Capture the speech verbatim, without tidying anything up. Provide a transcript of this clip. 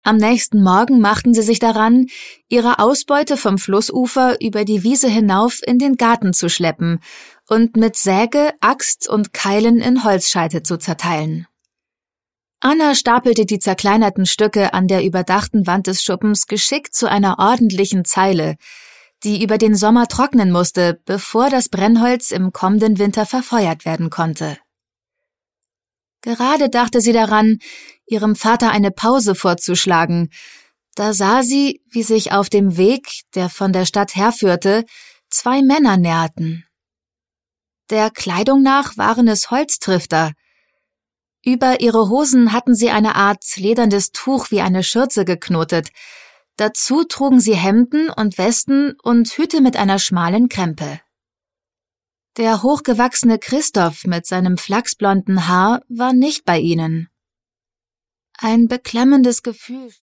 Am nächsten Morgen machten sie sich daran, ihre Ausbeute vom Flussufer über die Wiese hinauf in den Garten zu schleppen und mit Säge, Axt und Keilen in Holzscheite zu zerteilen. Anna stapelte die zerkleinerten Stücke an der überdachten Wand des Schuppens geschickt zu einer ordentlichen Zeile, die über den Sommer trocknen musste, bevor das Brennholz im kommenden Winter verfeuert werden konnte. Gerade dachte sie daran, ihrem Vater eine Pause vorzuschlagen, da sah sie, wie sich auf dem Weg, der von der Stadt herführte, zwei Männer näherten. Der Kleidung nach waren es Holztrifter. Über ihre Hosen hatten sie eine Art ledernes Tuch wie eine Schürze geknotet. Dazu trugen sie Hemden und Westen und Hüte mit einer schmalen Krempe. Der hochgewachsene Christoph mit seinem flachsblonden Haar war nicht bei ihnen. Ein beklemmendes Gefühl